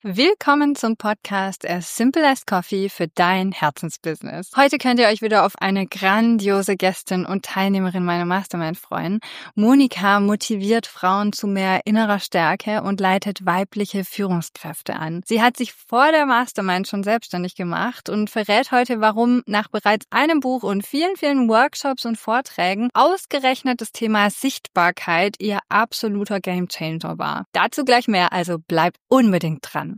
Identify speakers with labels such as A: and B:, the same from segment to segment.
A: Willkommen zum Podcast As Simple as Coffee für dein Herzensbusiness. Heute könnt ihr euch wieder auf eine grandiose Gästin und Teilnehmerin meiner Mastermind freuen. Monika motiviert Frauen zu mehr innerer Stärke und leitet weibliche Führungskräfte an. Sie hat sich vor der Mastermind schon selbstständig gemacht und verrät heute, warum nach bereits einem Buch und vielen Workshops und Vorträgen ausgerechnet das Thema Sichtbarkeit ihr absoluter Gamechanger war. Dazu gleich mehr, also bleibt unbedingt dran.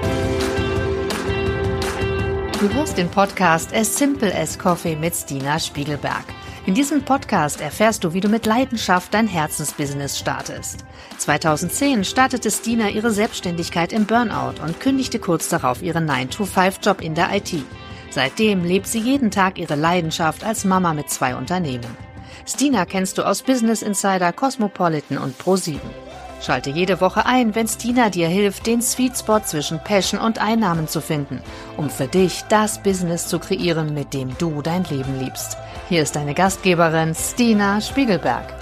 B: Du hörst den Podcast As Simple as Coffee mit Stina Spiegelberg. In diesem Podcast erfährst du, wie du mit Leidenschaft dein Herzensbusiness startest. 2010 startete Stina ihre Selbstständigkeit im Burnout und kündigte kurz darauf ihren 9-to-5-Job in der IT. Seitdem lebt sie jeden Tag ihre Leidenschaft als Mama mit 2 Unternehmen. Stina kennst du aus Business Insider, Cosmopolitan und Pro7. Schalte jede Woche ein, wenn Stina dir hilft, den Sweet Spot zwischen Passion und Einnahmen zu finden, um für dich das Business zu kreieren, mit dem du dein Leben liebst. Hier ist deine Gastgeberin Stina Spiegelberg.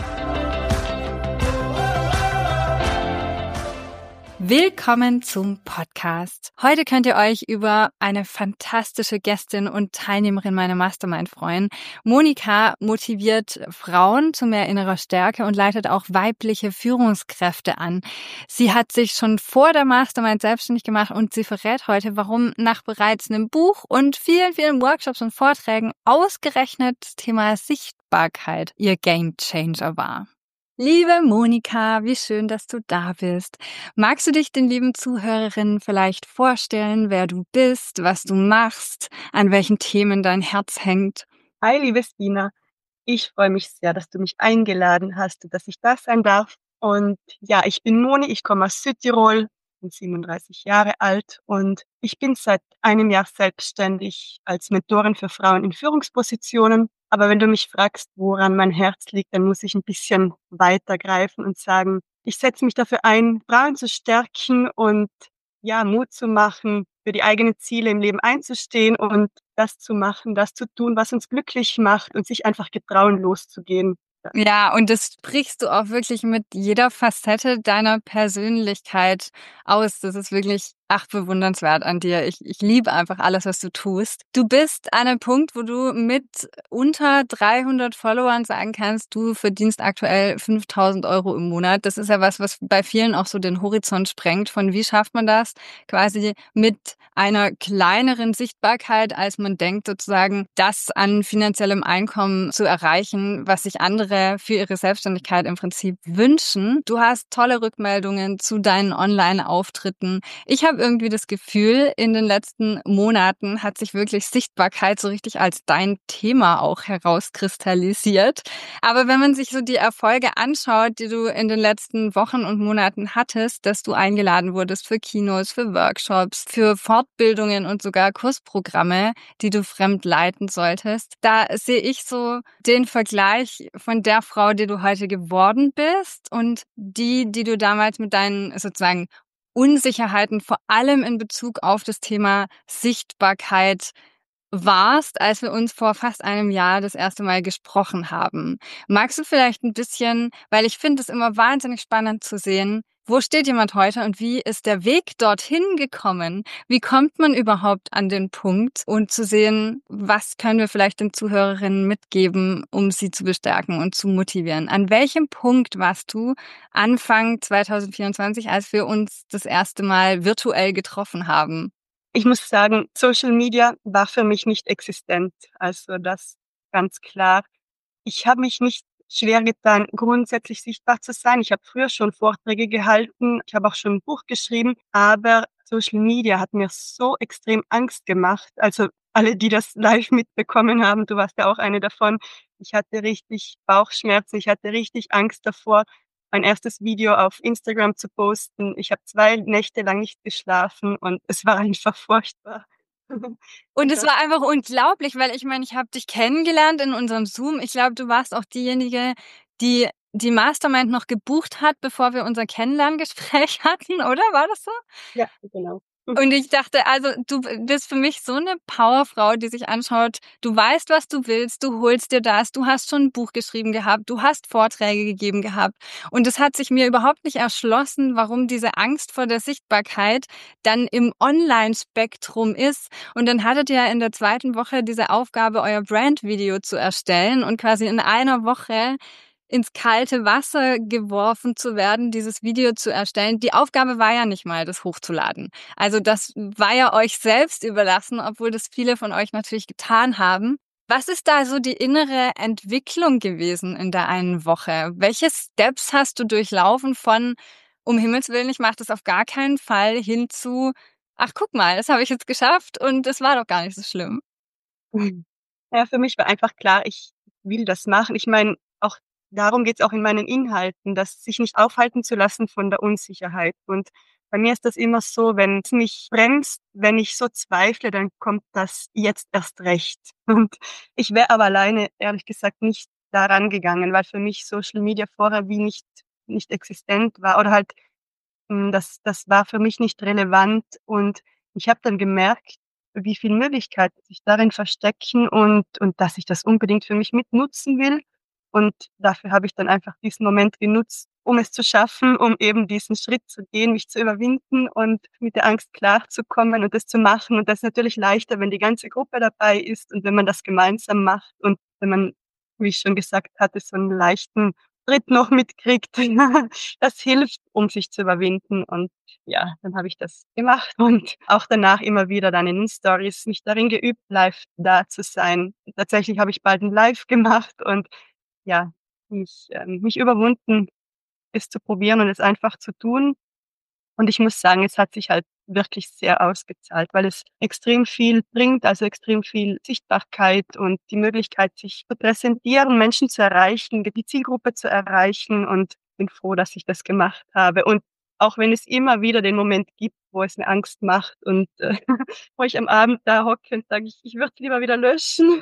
A: Willkommen zum Podcast. Heute könnt ihr euch über eine fantastische Gästin und Teilnehmerin meiner Mastermind freuen. Monika motiviert Frauen zu mehr innerer Stärke und leitet auch weibliche Führungskräfte an. Sie hat sich schon vor der Mastermind selbstständig gemacht und sie verrät heute, warum nach bereits einem Buch und vielen Workshops und Vorträgen ausgerechnet das Thema Sichtbarkeit ihr Gamechanger war. Liebe Monika, wie schön, dass du da bist. Magst du dich den lieben Zuhörerinnen vielleicht vorstellen, wer du bist, was du machst, an welchen Themen dein Herz hängt?
C: Hi, liebe Stina. Ich freue mich sehr, dass du mich eingeladen hast und dass ich da sein darf. Und ja, ich bin Moni, ich komme aus Südtirol, bin 37 Jahre alt und ich bin seit einem Jahr selbstständig als Mentorin für Frauen in Führungspositionen. Aber wenn du mich fragst, woran mein Herz liegt, dann muss ich ein bisschen weitergreifen und sagen, ich setze mich dafür ein, Frauen zu stärken und ja, Mut zu machen, für die eigenen Ziele im Leben einzustehen und das zu machen, das zu tun, was uns glücklich macht und sich einfach getrauen, loszugehen.
A: Ja, und das sprichst du auch wirklich mit jeder Facette deiner Persönlichkeit aus. Das ist wirklich bewundernswert an dir. Ich liebe einfach alles, was du tust. Du bist an einem Punkt, wo du mit unter 300 Followern sagen kannst, du verdienst aktuell 5.000 € im Monat. Das ist ja was bei vielen auch so den Horizont sprengt, von wie schafft man das quasi mit einer kleineren Sichtbarkeit, als man denkt, sozusagen das an finanziellem Einkommen zu erreichen, was sich andere für ihre Selbstständigkeit im Prinzip wünschen. Du hast tolle Rückmeldungen zu deinen Online-Auftritten. Ich habe irgendwie das Gefühl, in den letzten Monaten hat sich wirklich Sichtbarkeit so richtig als dein Thema auch herauskristallisiert. Aber wenn man sich so die Erfolge anschaut, die du in den letzten Wochen und Monaten hattest, dass du eingeladen wurdest für Kinos, für Workshops, für Fortbildungen und sogar Kursprogramme, die du fremd leiten solltest, da sehe ich so den Vergleich von der Frau, die du heute geworden bist und die du damals mit deinen sozusagen Unsicherheiten, vor allem in Bezug auf das Thema Sichtbarkeit warst, als wir uns vor fast einem Jahr das erste Mal gesprochen haben. Magst du vielleicht ein bisschen, weil ich finde es immer wahnsinnig spannend zu sehen, wo steht jemand heute und wie ist der Weg dorthin gekommen? Wie kommt man überhaupt an den Punkt und zu sehen, was können wir vielleicht den Zuhörerinnen mitgeben, um sie zu bestärken und zu motivieren? An welchem Punkt warst du Anfang 2024, als wir uns das erste Mal virtuell getroffen haben?
C: Ich muss sagen, Social Media war für mich nicht existent. Also das ganz klar. Ich habe mich nicht schwer getan, grundsätzlich sichtbar zu sein. Ich habe früher schon Vorträge gehalten, ich habe auch schon ein Buch geschrieben, aber Social Media hat mir so extrem Angst gemacht. Also alle, die das live mitbekommen haben, du warst ja auch eine davon. Ich hatte richtig Bauchschmerzen, ich hatte richtig Angst davor, mein erstes Video auf Instagram zu posten. Ich habe 2 Nächte lang nicht geschlafen und es war einfach furchtbar.
A: Und es war einfach unglaublich, weil ich meine, ich habe dich kennengelernt in unserem Zoom. Ich glaube, du warst auch diejenige, die die Mastermind noch gebucht hat, bevor wir unser Kennenlerngespräch hatten, oder? War das so?
C: Ja, genau.
A: Und ich dachte, also du bist für mich so eine Powerfrau, die sich anschaut, du weißt, was du willst, du holst dir das, du hast schon ein Buch geschrieben gehabt, du hast Vorträge gegeben gehabt. Und es hat sich mir überhaupt nicht erschlossen, warum diese Angst vor der Sichtbarkeit dann im Online-Spektrum ist. Und dann hattet ihr ja in der 2. Woche diese Aufgabe, euer Brand-Video zu erstellen und quasi in einer Woche ins kalte Wasser geworfen zu werden, dieses Video zu erstellen. Die Aufgabe war ja nicht mal, das hochzuladen. Also das war ja euch selbst überlassen, obwohl das viele von euch natürlich getan haben. Was ist da so die innere Entwicklung gewesen in der einen Woche? Welche Steps hast du durchlaufen von, um Himmels Willen, ich mache das auf gar keinen Fall, hin zu, ach guck mal, das habe ich jetzt geschafft und das war doch gar nicht so schlimm.
C: Ja, für mich war einfach klar, ich will das machen. Ich meine, auch darum geht's auch in meinen Inhalten, dass sich nicht aufhalten zu lassen von der Unsicherheit. Und bei mir ist das immer so, wenn's mich bremst, wenn ich so zweifle, dann kommt das jetzt erst recht. Und ich wäre aber alleine, ehrlich gesagt, nicht da rangegangen, weil für mich Social Media vorher wie nicht existent war oder halt das war für mich nicht relevant und ich habe dann gemerkt, wie viel Möglichkeiten sich darin verstecken und dass ich das unbedingt für mich mitnutzen will. Und dafür habe ich dann einfach diesen Moment genutzt, um es zu schaffen, um eben diesen Schritt zu gehen, mich zu überwinden und mit der Angst klarzukommen und das zu machen. Und das ist natürlich leichter, wenn die ganze Gruppe dabei ist und wenn man das gemeinsam macht und wenn man, wie ich schon gesagt hatte, so einen leichten Schritt noch mitkriegt. Das hilft, um sich zu überwinden und ja, dann habe ich das gemacht und auch danach immer wieder dann in den Stories mich darin geübt, live da zu sein. Tatsächlich habe ich bald 'n Live gemacht und ja, mich überwunden, es zu probieren und es einfach zu tun. Und ich muss sagen, es hat sich halt wirklich sehr ausgezahlt, weil es extrem viel bringt, also extrem viel Sichtbarkeit und die Möglichkeit, sich zu präsentieren, Menschen zu erreichen, die Zielgruppe zu erreichen und bin froh, dass ich das gemacht habe. Und auch wenn es immer wieder den Moment gibt, wo es mir Angst macht und, wo ich am Abend da hocke und sage: „Ich würde es lieber wieder löschen."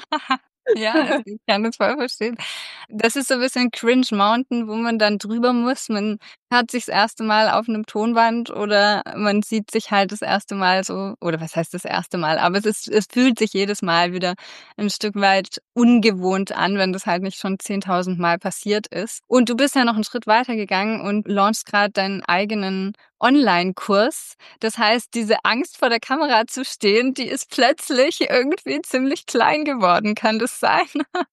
A: Ja, also ich kann das voll verstehen. Das ist so 'n bisschen Cringe Mountain, wo man dann drüber muss. Man hat sich das erste Mal auf 'nem Tonband oder man sieht sich halt das erste Mal so, oder was heißt das erste Mal, aber es fühlt sich jedes Mal wieder 'n Stück weit ungewohnt an, wenn das halt nicht schon 10.000 Mal passiert ist. Und du bist ja noch 'n Schritt weiter gegangen und launchst grad deinen eigenen Onlinekurs. Das heißt, diese Angst vor der Kamera zu stehen, die ist plötzlich irgendwie ziemlich klein geworden. Kann das sein?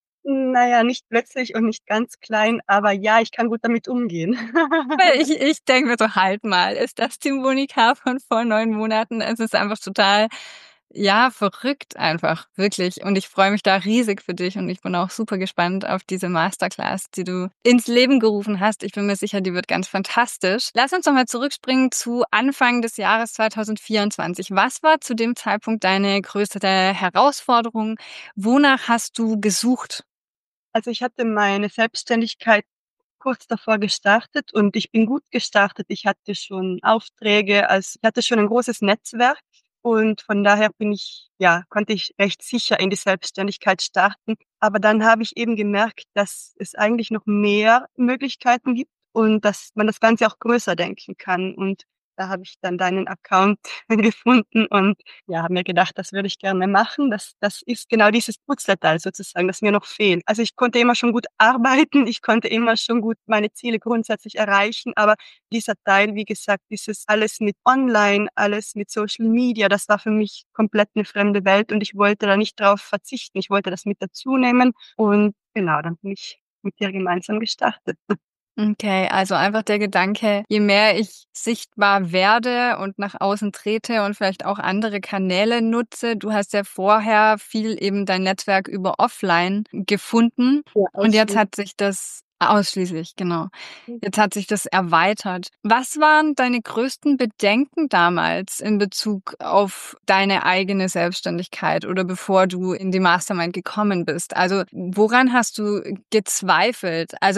C: Na ja, nicht plötzlich und nicht ganz klein, aber ja, ich kann gut damit umgehen.
A: Weil ich denke mir so: „Halt mal, ist das die Monika von vor 9 Monaten?“ Es ist einfach total, ja, verrückt einfach, wirklich. Und ich freue mich da riesig für dich und ich bin auch super gespannt auf diese Masterclass, die du ins Leben gerufen hast. Ich bin mir sicher, die wird ganz fantastisch. Lass uns noch mal zurückspringen zu Anfang des Jahres 2024. Was war zu dem Zeitpunkt deine größte Herausforderung? Wonach hast du gesucht?
C: Also, ich hatte meine Selbstständigkeit kurz davor gestartet und ich bin gut gestartet. Ich hatte schon Aufträge, ich hatte schon ein großes Netzwerk und von daher konnte ich recht sicher in die Selbstständigkeit starten. Aber dann habe ich eben gemerkt, dass es eigentlich noch mehr Möglichkeiten gibt und dass man das Ganze auch größer denken kann. Und da habe ich dann deinen Account gefunden und ja, habe mir gedacht, das würde ich gerne machen. Das ist genau dieses Puzzleteil sozusagen, das mir noch fehlt. Also, ich konnte immer schon gut arbeiten, ich konnte immer schon gut meine Ziele grundsätzlich erreichen, aber dieser Teil, wie gesagt, dieses alles mit Online, alles mit Social Media, das war für mich komplett 'ne fremde Welt und ich wollte da nicht drauf verzichten. Ich wollte das mit dazu nehmen und genau, dann bin ich mit dir gemeinsam gestartet.
A: Okay, also einfach der Gedanke, je mehr ich sichtbar werde und nach außen trete und vielleicht auch andere Kanäle nutze. Du hast ja vorher viel eben dein Netzwerk über offline gefunden
C: Ja,
A: und jetzt
C: ausschließlich.
A: hat sich das ausschließlich, genau. Jetzt hat sich das erweitert. Was waren deine größten Bedenken damals in Bezug auf deine eigene Selbstständigkeit oder bevor du in die Mastermind gekommen bist? Also, woran hast du gezweifelt? Also,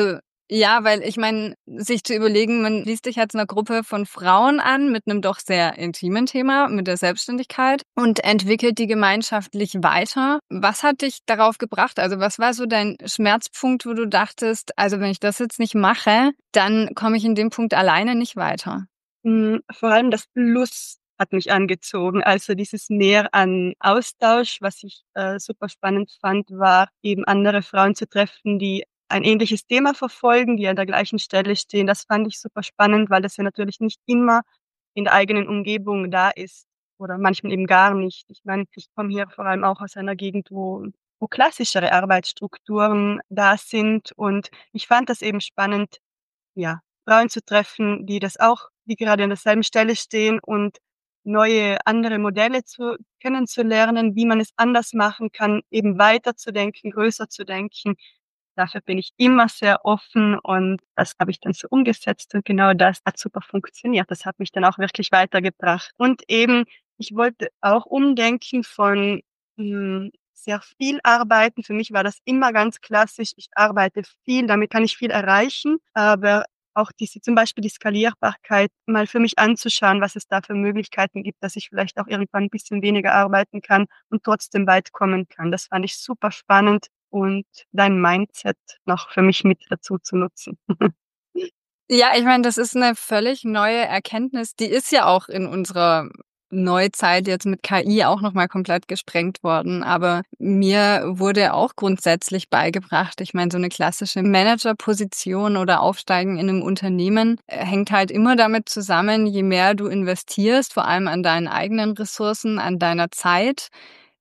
A: Ja, weil ich meine, sich zu überlegen, man liest dich jetzt einer Gruppe von Frauen an mit einem doch sehr intimen Thema, mit der Selbstständigkeit und entwickelt die gemeinschaftlich weiter. Was hat dich darauf gebracht? Also, was war so dein Schmerzpunkt, wo du dachtest: „Also, wenn ich das jetzt nicht mache, dann komme ich in dem Punkt alleine nicht weiter?“
C: Vor allem das Plus hat mich angezogen. Also, dieses Mehr an Austausch, was ich, super spannend fand, war eben andere Frauen zu treffen, die ein ähnliches Thema verfolgen, die an der gleichen Stelle stehen. Das fand ich super spannend, weil das ja natürlich nicht immer in der eigenen Umgebung da ist oder manchmal eben gar nicht. Ich meine, ich komme hier vor allem auch aus einer Gegend, wo klassischere Arbeitsstrukturen da sind und ich fand das eben spannend, ja, Frauen zu treffen, die gerade an derselben Stelle stehen und neue, andere Modelle kennenzulernen, wie man es anders machen kann, eben weiterzudenken, größer zu denken. Dafür bin ich immer sehr offen und das habe ich dann so umgesetzt und genau das hat super funktioniert. Das hat mich dann auch wirklich weitergebracht. Und eben, ich wollte auch umdenken von, sehr viel arbeiten. Für mich war das immer ganz klassisch. Ich arbeite viel, damit kann ich viel erreichen, aber auch zum Beispiel die Skalierbarkeit mal für mich anzuschauen, was es da für Möglichkeiten gibt, dass ich vielleicht auch irgendwann 'n bisschen weniger arbeiten kann und trotzdem weit kommen kann. Das fand ich super spannend und dein Mindset noch für mich mit dazu zu nutzen.
A: Ja, ich meine, das ist 'ne völlig neue Erkenntnis. Die ist ja auch in unserer Neuzeit jetzt mit KI auch noch mal komplett gesprengt worden. Aber mir wurde auch grundsätzlich beigebracht, ich meine, so 'ne klassische Managerposition oder Aufsteigen in 'nem Unternehmen, hängt halt immer damit zusammen, je mehr du investierst, vor allem an deinen eigenen Ressourcen, an deiner Zeit,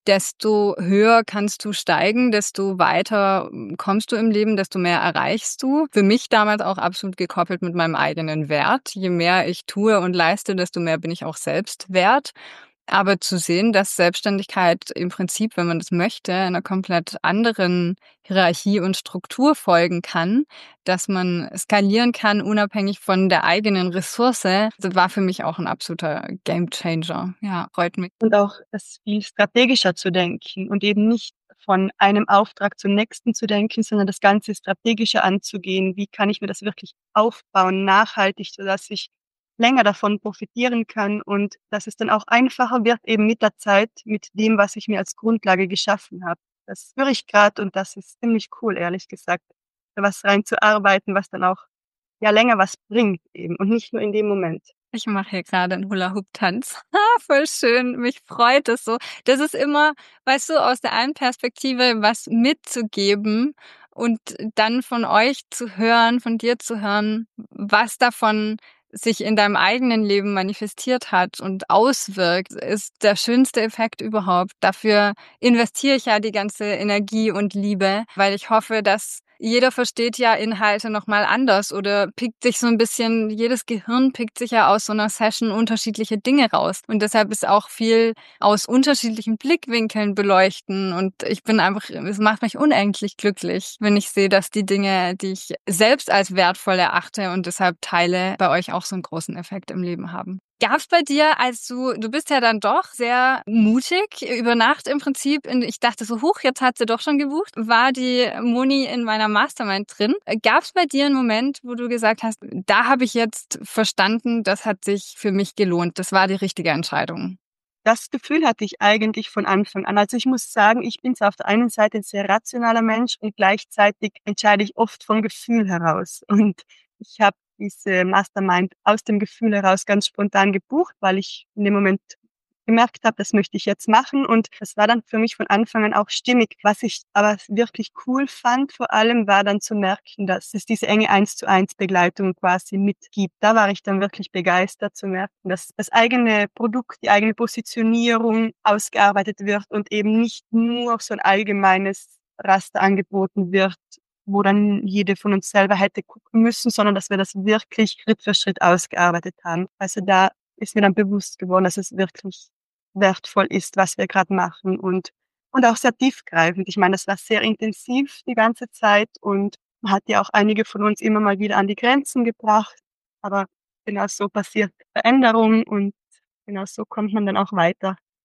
A: desto höher kannst du steigen, desto weiter kommst du im Leben, desto mehr erreichst du. Für mich damals auch absolut gekoppelt mit meinem eigenen Wert. Je mehr ich tue und leiste, desto mehr bin ich auch selbst wert. Aber zu sehen, dass Selbstständigkeit im Prinzip, wenn man das möchte, einer komplett anderen Hierarchie und Struktur folgen kann, dass man skalieren kann, unabhängig von der eigenen Ressource, das war für mich auch ein absoluter Gamechanger. Ja, freut mich.
C: Und auch das viel strategischer zu denken und eben nicht von einem Auftrag zum nächsten zu denken, sondern das Ganze strategischer anzugehen. Wie kann ich mir das wirklich aufbauen, nachhaltig, sodass ich länger davon profitieren kann und dass es dann auch einfacher wird eben mit der Zeit, mit dem, was ich mir als Grundlage geschaffen habe. Das höre ich grad und das ist ziemlich cool, ehrlich gesagt, da was reinzuarbeiten, was dann auch, ja, länger was bringt eben und nicht nur in dem Moment.
A: Ich mache hier gerade 'n Hula-Hoop-Tanz. Ah, voll schön. Mich freut es so. Das ist immer, weißt du, aus der einen Perspektive was mitzugeben und dann von euch zu hören, von dir zu hören, was davon sich in deinem eigenen Leben manifestiert hat und auswirkt, ist der schönste Effekt überhaupt. Dafür investiere ich ja die ganze Energie und Liebe, weil ich hoffe, dass jeder versteht ja Inhalte noch mal anders oder pickt sich so ein bisschen, jedes Gehirn pickt sich ja aus so einer Session unterschiedliche Dinge raus. Und deshalb ist auch viel aus unterschiedlichen Blickwinkeln beleuchten und ich bin einfach, es macht mich unendlich glücklich, wenn ich sehe, dass die Dinge, die ich selbst als wertvoll erachte und deshalb teile, bei euch auch so einen großen Effekt im Leben haben. Gab's bei dir, als du bist ja dann doch sehr mutig, über Nacht im Prinzip ich dachte so: „Huch, jetzt hat sie doch schon gebucht.“ War die Moni in meiner Mastermind drin? Gab's bei dir einen Moment, wo du gesagt hast: „Da habe ich jetzt verstanden, das hat sich für mich gelohnt. Das war die richtige Entscheidung?“
C: Das Gefühl hatte ich eigentlich von Anfang an. Also, ich muss sagen, ich bin zwar auf der einen Seite 'n sehr rationaler Mensch und gleichzeitig entscheide ich oft vom Gefühl heraus. Und ich habe diese Mastermind aus dem Gefühl heraus ganz spontan gebucht, weil ich in dem Moment gemerkt habe, das möchte ich jetzt machen und das war dann für mich von Anfang an auch stimmig. Was ich aber wirklich cool fand vor allem, war dann zu merken, dass es diese enge Eins-zu-eins Begleitung quasi mitgibt. Da war ich dann wirklich begeistert zu merken, dass das eigene Produkt, die eigene Positionierung ausgearbeitet wird und eben nicht nur so 'n allgemeines Raster angeboten wird, wo dann jede von uns selber hätte gucken müssen, sondern dass wir das wirklich Schritt für Schritt ausgearbeitet haben. Also, da ist mir dann bewusst geworden, dass es wirklich wertvoll ist, was wir grad machen und auch sehr tiefgreifend. Ich meine, das war sehr intensiv die ganze Zeit und hat ja auch einige von uns immer mal wieder an die Grenzen gebracht. Aber genau so passiert Veränderung und genau so kommt man dann auch weiter.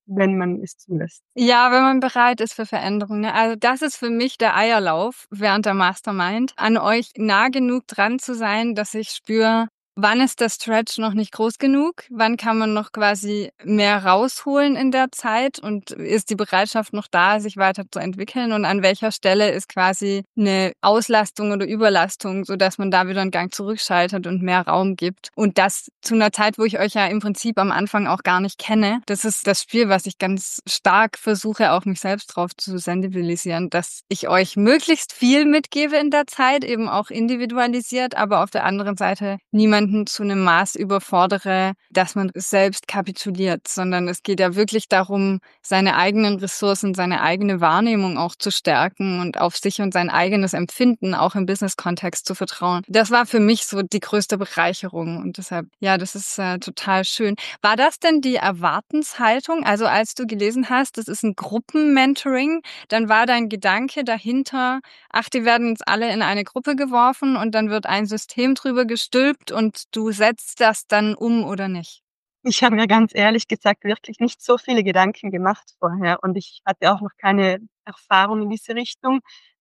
C: wenn man es zulässt.
A: Ja, wenn man bereit ist für Veränderung, ne? Also, das ist für mich der Eierlauf während der Mastermind, an euch nah genug dran zu sein, dass ich spüre, wann ist der Stretch noch nicht groß genug? Wann kann man noch quasi mehr rausholen in der Zeit? Und ist die Bereitschaft noch da, sich weiterzuentwickeln? Und an welcher Stelle ist quasi eine Auslastung oder Überlastung, sodass man da wieder einen Gang zurückschaltet und mehr Raum gibt? Und das zu einer Zeit, wo ich euch ja im Prinzip am Anfang auch gar nicht kenne. Das ist das Spiel, was ich ganz stark versuche, auch mich selbst drauf zu sensibilisieren, dass ich euch möglichst viel mitgebe in der Zeit, eben auch individualisiert, aber auf der anderen Seite niemanden zu einem Maß überfordere, dass man selbst kapituliert, sondern es geht ja wirklich darum, seine eigenen Ressourcen, seine eigene Wahrnehmung auch zu stärken und auf sich und sein eigenes Empfinden auch im Business-Kontext zu vertrauen. Das war für mich so die größte Bereicherung und deshalb, ja, das ist total schön. War das denn die Erwartenshaltung? Also als du gelesen hast, das ist ein Gruppenmentoring, dann war dein Gedanke dahinter, ach, die werden jetzt alle in eine Gruppe geworfen und dann wird ein System drüber gestülpt und du setzt das dann um oder nicht?
C: Ich habe mir ganz ehrlich gesagt wirklich nicht so viele Gedanken gemacht vorher und ich hatte auch noch keine Erfahrung in diese Richtung,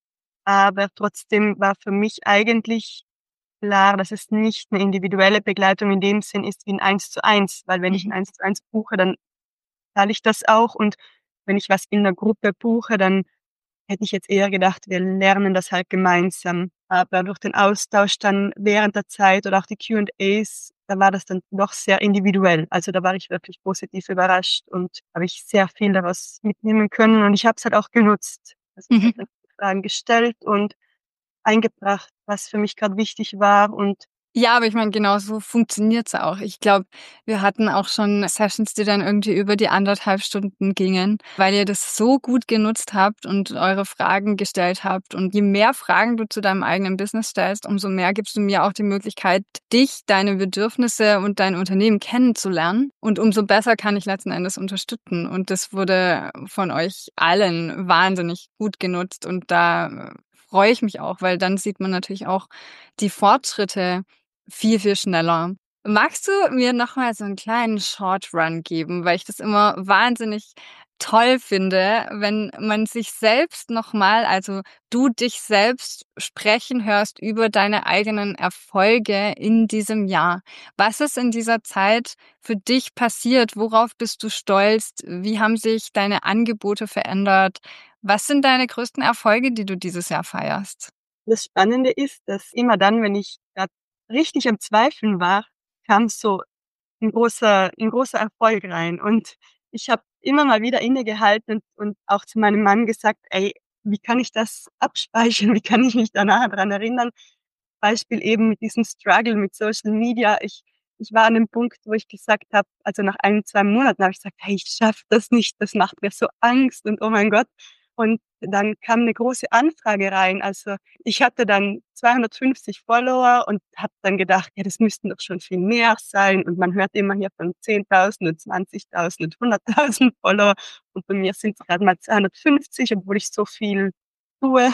C: aber trotzdem war für mich eigentlich klar, dass es nicht 'ne individuelle Begleitung in dem Sinn ist wie 'n Eins-zu-eins, weil wenn ich 'n
A: Mhm.
C: Eins-zu-eins buche, dann zahle ich das auch und wenn ich was in der Gruppe buche, dann hätte ich jetzt eher gedacht, wir lernen das halt gemeinsam. Aber durch den Austausch dann während der Zeit oder auch die Q&As, da war das dann doch sehr individuell. Also, da war ich wirklich positiv überrascht und habe ich sehr viel daraus mitnehmen können und ich habe es halt auch genutzt. Also, ich habe
A: Mhm.
C: dann Fragen gestellt und eingebracht, was für mich grad wichtig war und
A: Ja, aber ich meine, genau so funktioniert's auch. Ich glaube, wir hatten auch schon Sessions, die dann irgendwie über die 1,5 Stunden gingen, weil ihr das so gut genutzt habt und eure Fragen gestellt habt. Und je mehr Fragen du zu deinem eigenen Business stellst, umso mehr gibst du mir auch die Möglichkeit, dich, deine Bedürfnisse und dein Unternehmen kennenzulernen. Und umso besser kann ich letzten Endes unterstützen. Und das wurde von euch allen wahnsinnig gut genutzt. Und da freue ich mich auch, weil dann sieht man natürlich auch die Fortschritte viel, viel schneller. Magst du mir noch mal so 'n kleinen Short Run geben, weil ich das immer wahnsinnig toll finde, wenn man sich selbst noch mal also, du dich selbst sprechen hörst über deine eigenen Erfolge in diesem Jahr. Was ist in dieser Zeit für dich passiert? Worauf bist du stolz? Wie haben sich deine Angebote verändert? Was sind deine größten Erfolge, die du dieses Jahr feierst?
C: das Spannende ist, dass immer dann, wenn ich grad richtig am Zweifeln war, kam so 'n großer Erfolg rein. Und ich habe immer mal wieder innegehalten und auch zu meinem Mann gesagt: „Ey, wie kann ich das abspeichern? Wie kann ich mich da nachher dran erinnern?“ Beispiel eben mit diesem Struggle mit Social Media. Ich war an dem Punkt, wo ich gesagt habe also nach 1, 2 Monaten habe ich gesagt: „Hey, ich schaffe das nicht, das macht mir so Angst und oh mein Gott.“ Und dann kam 'ne große Anfrage rein. Also, ich hatte dann 250 Follower und habe dann gedacht: „Ja, das müssten doch schon viel mehr sein.“ Und man hört immer hier von 10.000 und 20.000 und 100.000 Follower und bei mir sind's grad mal 250, obwohl ich so viel tue.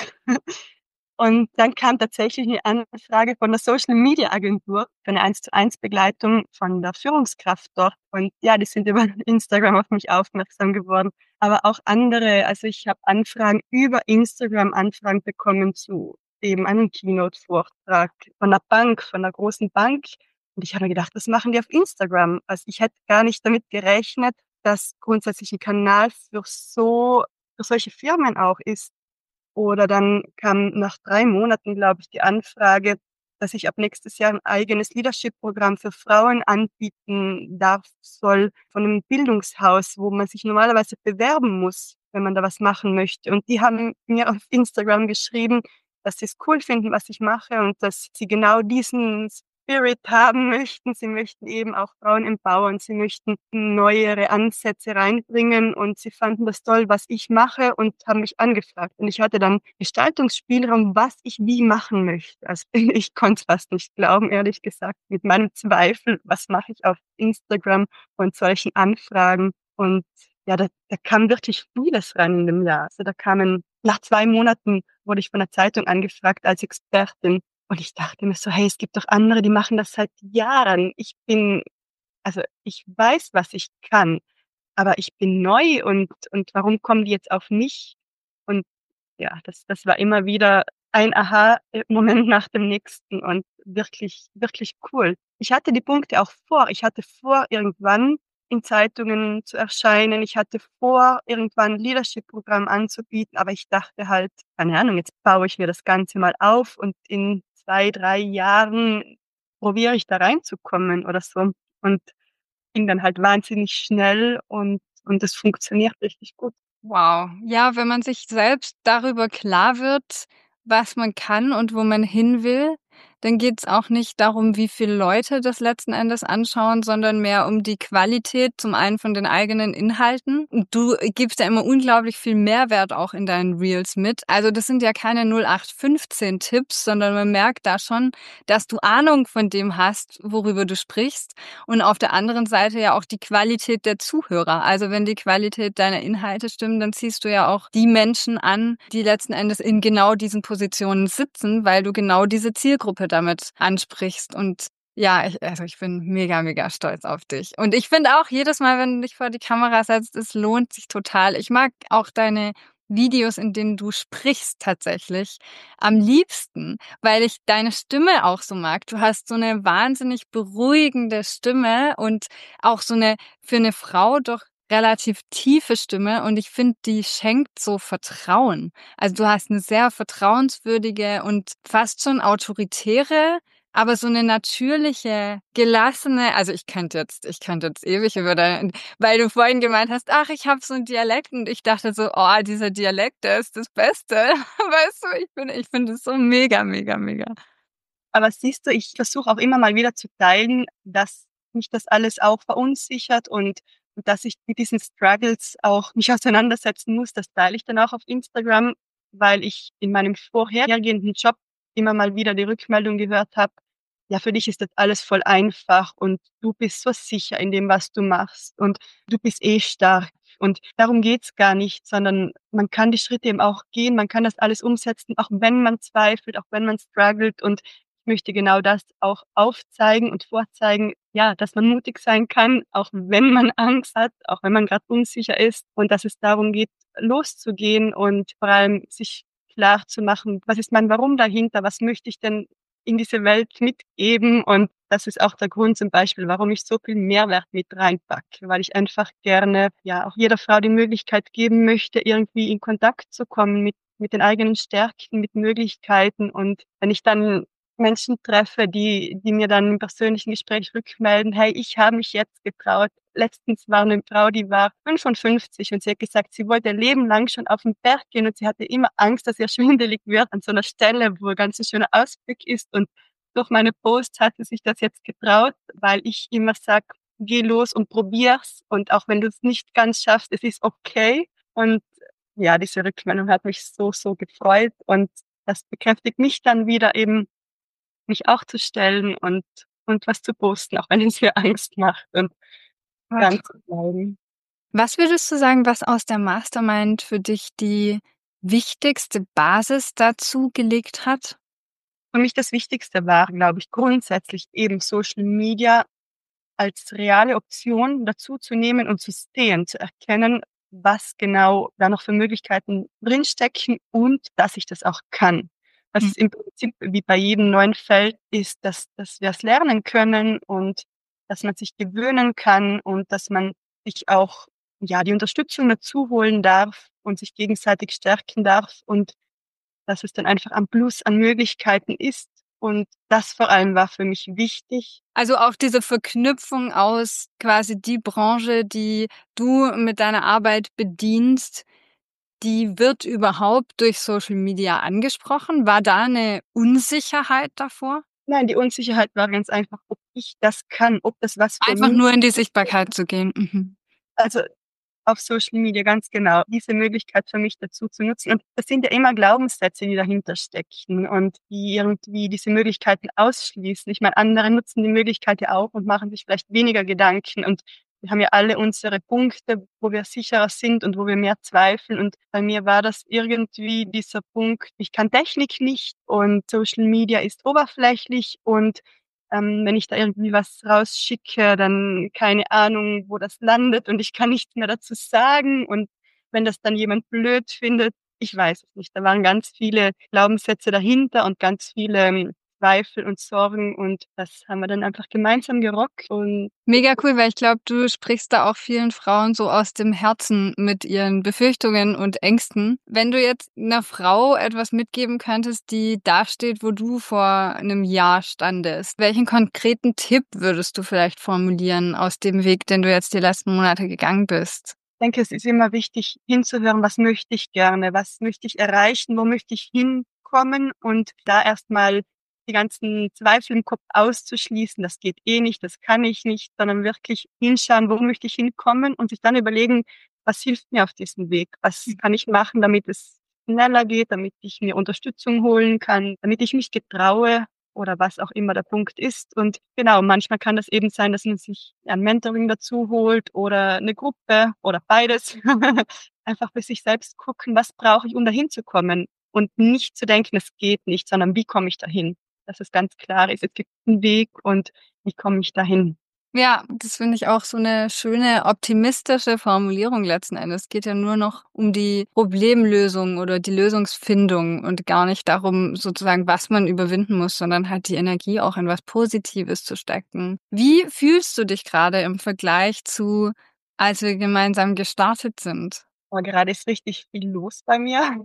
C: Und dann kam tatsächlich 'ne Anfrage von 'ner Social-Media-Agentur für 'ne Eins-zu-eins-Begleitung von der Führungskraft dort. Und ja, die sind über Instagram auf mich aufmerksam geworden. Aber auch andere also, ich habe Anfragen über Instagram Anfragen bekommen zu eben einem Keynote-Vortrag von 'ner Bank, von 'ner großen Bank. Und ich habe mir gedacht: „Was machen die auf Instagram?“ Also, ich hätte gar nicht damit gerechnet, dass grundsätzlich 'n Kanal für solche Firmen auch ist. Oder dann kam nach 3 Monaten, glaube ich, die Anfrage, dass ich ab nächstes Jahr 'n eigenes Leadership-Programm für Frauen anbieten darf soll von 'nem Bildungshaus, wo man sich normalerweise bewerben muss, wenn man da was machen möchte. Und die haben mir auf Instagram geschrieben, dass sie's cool finden, was ich mache und dass sie genau diesen Spirit haben möchten. Sie möchten eben auch Frauen empowern. Sie möchten neuere Ansätze reinbringen und sie fanden das toll, was ich mache und haben mich angefragt. Und ich hatte dann Gestaltungsspielraum, was ich wie machen möchte. Also, ich konnte es fast nicht glauben, ehrlich gesagt, mit meinem Zweifel, was mache ich auf Instagram und solchen Anfragen. Und ja, da kam wirklich vieles rein in dem Jahr. Also, da kamen nach 2 Monaten wurde ich von der Zeitung angefragt als Expertin. Und ich dachte mir so: „Hey, es gibt doch andere, die machen das seit Jahren. Ich weiß, was ich kann, aber ich bin neu und warum kommen die jetzt auf mich? Und ja, das war immer wieder ein Aha-Moment nach dem nächsten und wirklich, wirklich cool. Ich hatte die Punkte auch vor. Ich hatte vor, irgendwann in Zeitungen zu erscheinen. Ich hatte vor, irgendwann 'n Leadership-Programm anzubieten, aber ich dachte halt: „Keine Ahnung, jetzt baue ich mir das Ganze mal auf und in 2, 3 Jahren probiere ich da reinzukommen oder so." Und ging dann halt wahnsinnig schnell und es funktioniert richtig gut.
A: Wow. Ja, wenn man sich selbst darüber klar wird, was man kann und wo man hin will, dann geht's auch nicht darum, wie viele Leute das letzten Endes anschauen, sondern mehr um die Qualität, zum einen von den eigenen Inhalten. Und du gibst ja immer unglaublich viel Mehrwert auch in deinen Reels mit. Also das sind ja keine 0815 Tipps, sondern man merkt da schon, dass du Ahnung von dem hast, worüber du sprichst. Und auf der anderen Seite ja auch die Qualität der Zuhörer. Also wenn die Qualität deiner Inhalte stimmt, dann ziehst du ja auch die Menschen an, die letzten Endes in genau diesen Positionen sitzen, weil du genau diese Zielgruppe damit ansprichst. Und ja, ich bin mega, mega stolz auf dich. Und ich finde auch jedes Mal, wenn du dich vor die Kamera setzt, es lohnt sich total. Ich mag auch deine Videos, in denen du sprichst tatsächlich am liebsten, weil ich deine Stimme auch so mag. Du hast so eine wahnsinnig beruhigende Stimme und auch so eine für eine Frau doch relativ tiefe Stimme und ich finde, die schenkt so Vertrauen. Also, du hast eine sehr vertrauenswürdige und fast schon autoritäre, aber so eine natürliche, gelassene also, ich könnte jetzt ewig über dein weil du vorhin gemeint hast: „Ach, ich habe so 'n Dialekt“ und ich dachte so: „Oh, dieser Dialekt, der ist das Beste.“ Weißt du, ich finde es so mega, mega, mega.
C: Aber siehst du, ich versuche auch immer mal wieder zu teilen, dass mich das alles auch verunsichert und dass ich mit diesen Struggles auch mich auseinandersetzen muss. Das teile ich dann auch auf Instagram, weil ich in meinem vorhergehenden Job immer mal wieder die Rückmeldung gehört habe: „Ja, für dich ist das alles voll einfach und du bist so sicher in dem, was du machst und du bist eh stark." Und darum geht's gar nicht, sondern man kann die Schritte eben auch gehen. Man kann das alles umsetzen, auch wenn man zweifelt, auch wenn man struggelt und möchte genau das auch aufzeigen und vorzeigen, ja, dass man mutig sein kann, auch wenn man Angst hat, auch wenn man grad unsicher ist und dass es darum geht, loszugehen und vor allem sich klarzumachen: „Was ist mein Warum dahinter? Was möchte ich denn in diese Welt mitgeben?" Und das ist auch der Grund zum Beispiel, warum ich so viel Mehrwert mit reinpacke, weil ich einfach gerne, ja, auch jeder Frau die Möglichkeit geben möchte, irgendwie in Kontakt zu kommen mit den eigenen Stärken, mit Möglichkeiten. Und wenn ich dann Menschen treffe, die mir dann im persönlichen Gespräch rückmelden: „Hey, ich habe mich jetzt getraut." Letztens war 'ne Frau, die war 55 und sie hat gesagt, sie wollte ihr Leben lang schon auf 'n Berg gehen und sie hatte immer Angst, dass ihr schwindelig wird an so 'ner Stelle, wo ganz 'n schöner Ausblick ist. Und durch meine Posts hat sie sich das jetzt getraut, weil ich immer sage: „Geh los und probier's und auch wenn du's nicht ganz schaffst, es ist okay." Und ja, diese Rückmeldung hat mich so, so gefreut und das bekräftigt mich dann wieder eben, mich auch zu stellen und was zu posten, auch wenn es mir Angst macht und dran zu bleiben.
A: Was würdest du sagen, was aus der Mastermind für dich die wichtigste Basis dazu gelegt hat?
C: Für mich das Wichtigste war, glaube ich, grundsätzlich eben Social Media als reale Option dazuzunehmen und zu sehen, zu erkennen, was genau da noch für Möglichkeiten drinstecken und dass ich das auch kann. Dass
A: Mhm.
C: es im Prinzip wie bei jedem neuen Feld ist, dass wir es lernen können und dass man sich gewöhnen kann und dass man sich auch, ja, die Unterstützung dazu holen darf und sich gegenseitig stärken darf und dass es dann einfach am Plus an Möglichkeiten ist. Und das vor allem war für mich wichtig.
A: Also auch diese Verknüpfung aus quasi die Branche, die du mit deiner Arbeit bedienst, die wird überhaupt durch Social Media angesprochen? War da 'ne Unsicherheit davor?
C: Nein, die Unsicherheit war ganz einfach, ob ich das kann, ob das was für
A: Einfach
C: mich
A: nur in die
C: ist.
A: Sichtbarkeit zu gehen. Mhm.
C: Also, auf Social Media, ganz genau, diese Möglichkeit für mich dazu zu nutzen. Und das sind ja immer Glaubenssätze, die dahinter stecken und die irgendwie diese Möglichkeiten ausschließen. Ich meine, andere nutzen die Möglichkeit ja auch und machen sich vielleicht weniger Gedanken. Und wir haben ja alle unsere Punkte, wo wir sicherer sind und wo wir mehr zweifeln. Und bei mir war das irgendwie dieser Punkt, ich kann Technik nicht und Social Media ist oberflächlich und wenn ich da irgendwie was rausschicke, dann keine Ahnung, wo das landet und ich kann nichts mehr dazu sagen. Und wenn das dann jemand blöd findet, ich weiß es nicht. Da waren ganz viele Glaubenssätze dahinter und ganz viele Zweifel und Sorgen und das haben wir dann einfach gemeinsam gerockt und
A: Mega cool, weil ich glaube, du sprichst da auch vielen Frauen so aus dem Herzen mit ihren Befürchtungen und Ängsten. Wenn du jetzt 'ner Frau etwas mitgeben könntest, die dasteht, wo du vor einem Jahr standest, welchen konkreten Tipp würdest du vielleicht formulieren aus dem Weg, den du jetzt die letzten Monate gegangen bist?
C: denke, es ist immer wichtig hinzuhören, was möchte ich gerne, was möchte ich erreichen, wo möchte ich hinkommen und da erstmal die ganzen Zweifel im Kopf auszuschließen, das geht eh nicht, das kann ich nicht, sondern wirklich hinschauen, wo möchte ich hinkommen und sich dann überlegen, was hilft mir auf diesem Weg? Was kann ich machen, damit es schneller geht, damit ich mir Unterstützung holen kann, damit ich mich getraue, oder was auch immer der Punkt ist. Und genau, manchmal kann das eben sein, dass man sich ein Mentoring dazu holt oder eine Gruppe oder beides. Einfach für sich selbst gucken, was brauche ich, um dahin zu kommen und nicht zu denken, es geht nicht, sondern wie komme ich dahin? Dass es ganz klar ist, es gibt einen Weg und wie komme ich dahin?
A: Ja, das finde ich auch so eine schöne optimistische Formulierung letzten Endes. Es geht ja nur noch um die Problemlösung oder die Lösungsfindung und gar nicht darum, sozusagen, was man überwinden muss, sondern halt die Energie auch in was Positives zu stecken. Wie fühlst du dich gerade im Vergleich zu, als wir gemeinsam gestartet sind?
C: Aber gerade ist richtig viel los bei mir.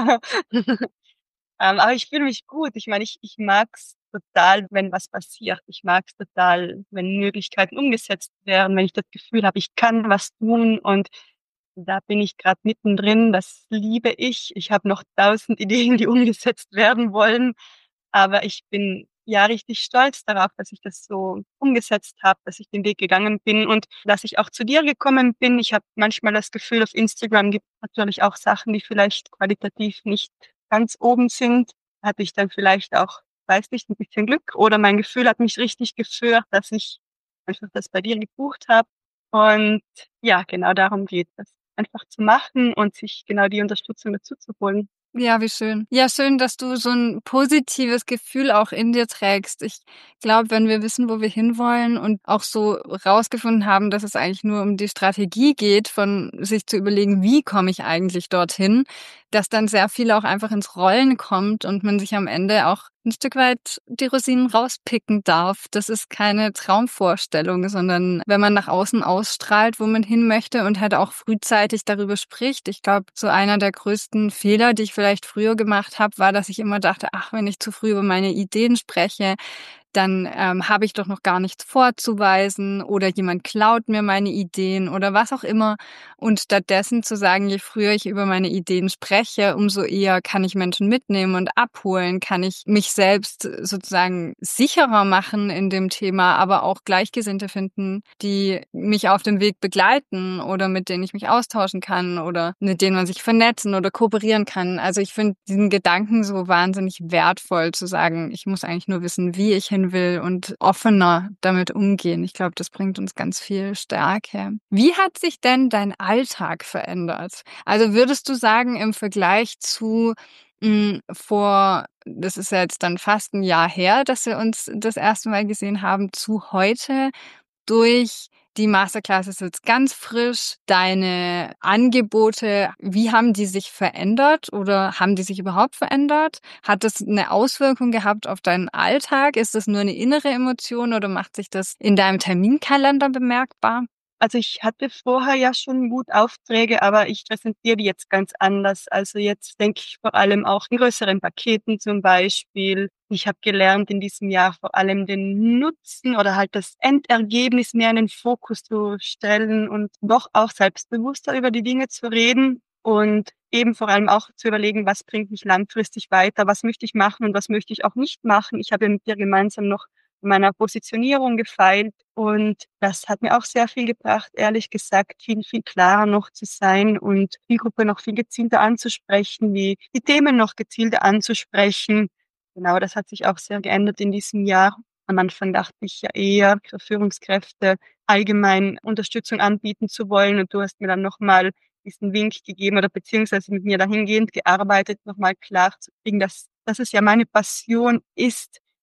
C: Aber ich fühle mich gut. Ich meine, ich mag's total, wenn was passiert. Ich mag's total, wenn Möglichkeiten umgesetzt werden, wenn ich das Gefühl habe, ich kann was tun und da bin ich grad mittendrin. Das liebe ich. Ich habe noch 1.000 Ideen, die umgesetzt werden wollen, aber ich bin, ja, richtig stolz darauf, dass ich das so umgesetzt habe, dass ich den Weg gegangen bin und dass ich auch zu dir gekommen bin. Ich habe manchmal das Gefühl, auf Instagram gibt es natürlich auch Sachen, die vielleicht qualitativ nicht ganz oben sind. Hatte ich dann vielleicht auch, weiß nicht, 'n bisschen Glück oder mein Gefühl hat mich richtig geführt, dass ich einfach das bei dir gebucht habe. Und ja, genau darum geht es, einfach zu machen und sich genau die Unterstützung dazu zu holen.
A: Ja, wie schön. Ja, schön, dass du so 'n positives Gefühl auch in dir trägst. Ich glaube, wenn wir wissen, wo wir hinwollen und auch so rausgefunden haben, dass es eigentlich nur um die Strategie geht, von sich zu überlegen: „Wie komme ich eigentlich dorthin?“, dass dann sehr viel auch einfach ins Rollen kommt und man sich am Ende auch 'n Stück weit die Rosinen rauspicken darf. Das ist keine Traumvorstellung, sondern wenn man nach außen ausstrahlt, wo man hin möchte und halt auch frühzeitig darüber spricht. Ich glaube, so einer der größten Fehler, die ich vielleicht früher gemacht habe, war, dass ich immer dachte: „Ach, wenn ich zu früh über meine Ideen spreche, dann, habe ich doch noch gar nichts vorzuweisen oder jemand klaut mir meine Ideen oder was auch immer. Und stattdessen zu sagen, je früher ich über meine Ideen spreche, umso eher kann ich Menschen mitnehmen und abholen, kann ich mich selbst sozusagen sicherer machen in dem Thema, aber auch Gleichgesinnte finden, die mich auf dem Weg begleiten oder mit denen ich mich austauschen kann oder mit denen man sich vernetzen oder kooperieren kann. Also ich finde diesen Gedanken so wahnsinnig wertvoll zu sagen, ich muss eigentlich nur wissen, wie ich hin will und offener damit umgehen. Ich glaube, das bringt uns ganz viel Stärke. Wie hat sich denn dein Alltag verändert? Also würdest du sagen, im Vergleich zu vor, das ist ja jetzt dann fast ein Jahr her, dass wir uns das erste Mal gesehen haben, zu heute durch die Masterclasses jetzt ganz frisch, deine Angebote, wie haben die sich verändert oder haben die sich überhaupt verändert? Hat das eine Auswirkung gehabt auf deinen Alltag? Ist das nur eine innere Emotion oder macht sich das in deinem Terminkalender bemerkbar?
C: Also, ich hatte vorher ja schon gut Aufträge, aber ich präsentiere die jetzt ganz anders. Also, jetzt denke ich vor allem auch in größeren Paketen zum Beispiel. Ich habe gelernt, in diesem Jahr vor allem den Nutzen oder halt das Endergebnis mehr in den Fokus zu stellen und doch auch selbstbewusster über die Dinge zu reden und eben vor allem auch zu überlegen: „Was bringt mich langfristig weiter? Was möchte ich machen und was möchte ich auch nicht machen?“ Ich habe ja mit dir gemeinsam noch an meiner Positionierung gefeilt und das hat mir auch sehr viel gebracht, ehrlich gesagt, viel, viel klarer noch zu sein und die Gruppe noch viel gezielter anzusprechen, die Themen noch gezielter anzusprechen. Genau, das hat sich auch sehr geändert in diesem Jahr. Am Anfang dachte ich ja eher, für Führungskräfte allgemein Unterstützung anbieten zu wollen und du hast mir dann noch mal diesen Wink gegeben oder beziehungsweise mit mir dahingehend gearbeitet, noch mal klar zu kriegen, dass es ja meine Passion ist,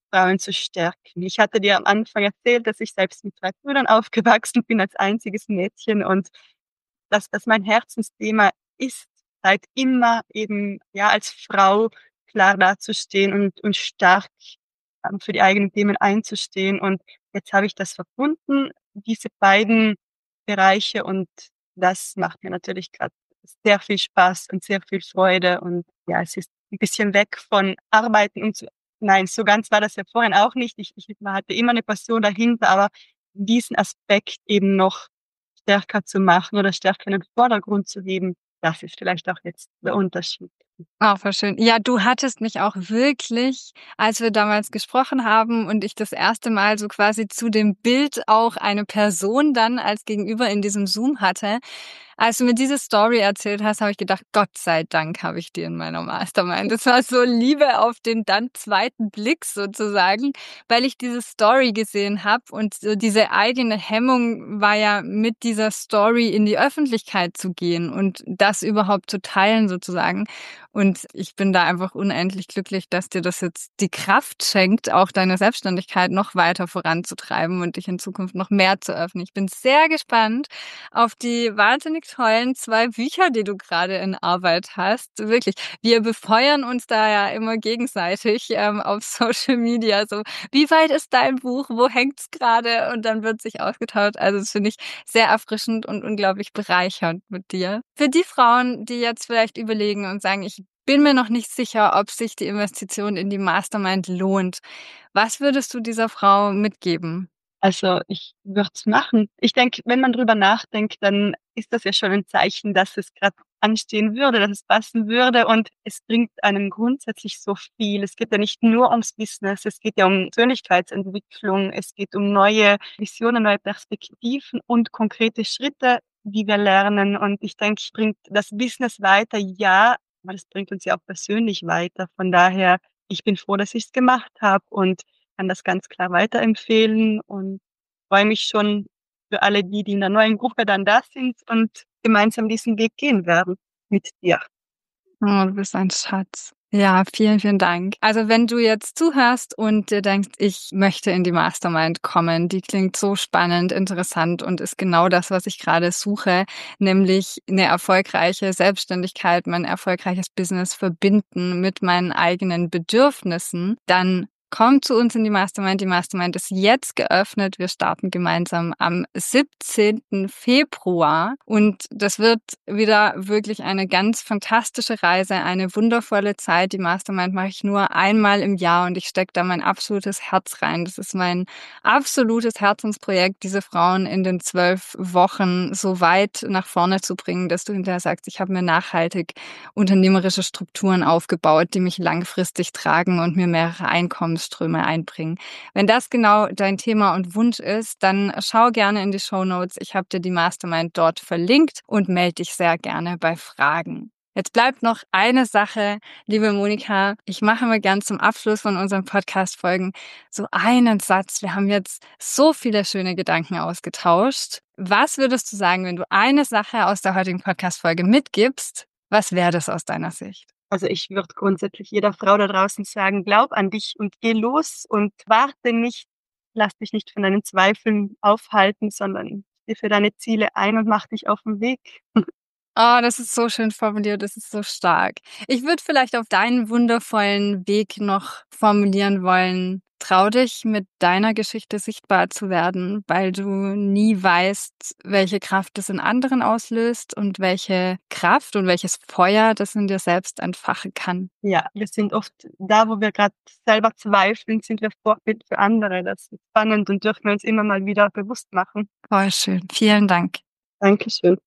C: Frauen zu stärken. Ich hatte dir am Anfang erzählt, dass ich selbst mit 3 Brüdern aufgewachsen bin als einziges Mädchen und dass das mein Herzensthema ist, seit immer eben, ja, als Frau klar dazustehen und stark, für die eigenen Themen einzustehen. Und jetzt habe ich das verbunden, diese beiden Bereiche, und das macht mir natürlich grad sehr viel Spaß und sehr viel Freude. Und ja, es ist 'n bisschen weg von Arbeiten und nein, so ganz war das ja vorhin auch nicht. Man hatte immer 'ne Passion dahinter, aber diesen Aspekt eben noch stärker zu machen oder stärker in den Vordergrund zu heben, das ist vielleicht auch jetzt der Unterschied.
A: Ah, voll schön. Ja, du hattest mich auch wirklich, als wir damals gesprochen haben und ich das erste Mal so quasi zu dem Bild auch eine Person dann als Gegenüber in diesem Zoom hatte, als du mir diese Story erzählt hast, habe ich gedacht: „Gott sei Dank habe ich die in meiner Mastermind." Das war so Liebe auf den dann zweiten Blick sozusagen, weil ich diese Story gesehen habe und so diese eigene Hemmung war ja, mit dieser Story in die Öffentlichkeit zu gehen und das überhaupt zu teilen sozusagen. Und ich bin da einfach unendlich glücklich, dass dir das jetzt die Kraft schenkt, auch deine Selbstständigkeit noch weiter voranzutreiben und dich in Zukunft noch mehr zu öffnen. Ich bin sehr gespannt auf die wahnsinnig tollen 2 Bücher, die du gerade in Arbeit hast. Wirklich, wir befeuern uns da ja immer gegenseitig auf Social Media. So, wie weit ist dein Buch? Wo hängt's gerade? Und dann wird sich ausgetauscht. Also das finde ich sehr erfrischend und unglaublich bereichernd mit dir. Für die Frauen, die jetzt vielleicht überlegen und sagen, ich bin mir noch nicht sicher, ob sich die Investition in die Mastermind lohnt. Was würdest du dieser Frau mitgeben?
C: Also, ich würde es machen. Ich denke, wenn man drüber nachdenkt, dann ist das ja schon ein Zeichen, dass es grad anstehen würde, dass es passen würde, und es bringt einem grundsätzlich so viel. Es geht ja nicht nur ums Business, es geht ja um Persönlichkeitsentwicklung, es geht um neue Visionen, neue Perspektiven und konkrete Schritte, die wir lernen. Und ich denke, bringt das Business weiter, ja, aber das bringt uns ja auch persönlich weiter. Von daher, ich bin froh, dass ich's gemacht habe und kann das ganz klar weiterempfehlen und freue mich schon für alle die in der neuen Gruppe dann da sind und gemeinsam diesen Weg gehen werden mit dir.
A: Oh, du bist ein Schatz. Ja, vielen, vielen Dank. Also wenn du jetzt zuhörst und dir denkst, ich möchte in die Mastermind kommen, die klingt so spannend, interessant und ist genau das, was ich gerade suche, nämlich eine erfolgreiche Selbstständigkeit, mein erfolgreiches Business verbinden mit meinen eigenen Bedürfnissen, dann komm zu uns in die Mastermind. Die Mastermind ist jetzt geöffnet. Wir starten gemeinsam am 17. Februar. Und das wird wieder wirklich eine ganz fantastische Reise, eine wundervolle Zeit. Die Mastermind mache ich nur einmal im Jahr und ich stecke da mein absolutes Herz rein. Das ist mein absolutes Herzensprojekt, diese Frauen in den 12 Wochen so weit nach vorne zu bringen, dass du hinterher sagst, ich habe mir nachhaltig unternehmerische Strukturen aufgebaut, die mich langfristig tragen und mir mehrere Einkommensströme einbringen. Wenn das genau dein Thema und Wunsch ist, dann schau gerne in die Shownotes. Ich habe dir die Mastermind dort verlinkt und melde dich sehr gerne bei Fragen. Jetzt bleibt noch eine Sache, liebe Monika. Ich mache mir gern zum Abschluss von unseren Podcast-Folgen so einen Satz. Wir haben jetzt so viele schöne Gedanken ausgetauscht. Was würdest du sagen, wenn du eine Sache aus der heutigen Podcast-Folge mitgibst? Was wäre das aus deiner Sicht?
C: Also, ich würde grundsätzlich jeder Frau da draußen sagen: „Glaub an dich und geh los und warte nicht. Lass dich nicht von deinen Zweifeln aufhalten, sondern steh für deine Ziele ein und mach dich auf 'n Weg."
A: Oh, das ist so schön formuliert, das ist so stark. Ich würde vielleicht auf deinen wundervollen Weg noch formulieren wollen: Trau dich, mit deiner Geschichte sichtbar zu werden, weil du nie weißt, welche Kraft es in anderen auslöst und welche Kraft und welches Feuer das in dir selbst entfachen kann.
C: Ja, wir sind oft da, wo wir grad selber zweifeln, sind wir Vorbild für andere. Das ist spannend und dürfen wir uns immer mal wieder bewusst machen.
A: Voll schön. Vielen Dank.
C: Dankeschön.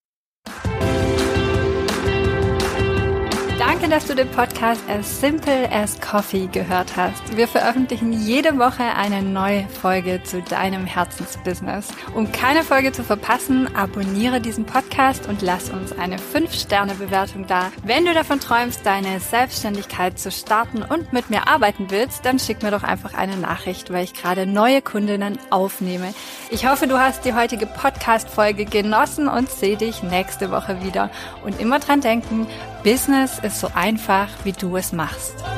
A: Danke, dass du den Podcast As Simple as Coffee gehört hast. Wir veröffentlichen jede Woche eine neue Folge zu deinem Herzensbusiness. Um keine Folge zu verpassen, abonniere diesen Podcast und lass uns eine 5-Sterne-Bewertung da. Wenn du davon träumst, deine Selbstständigkeit zu starten und mit mir arbeiten willst, dann schick mir doch einfach eine Nachricht, weil ich gerade neue Kundinnen aufnehme. Ich hoffe, du hast die heutige Podcast-Folge genossen und sehe dich nächste Woche wieder. Und immer dran denken, Business ist so einfach, wie du es machst.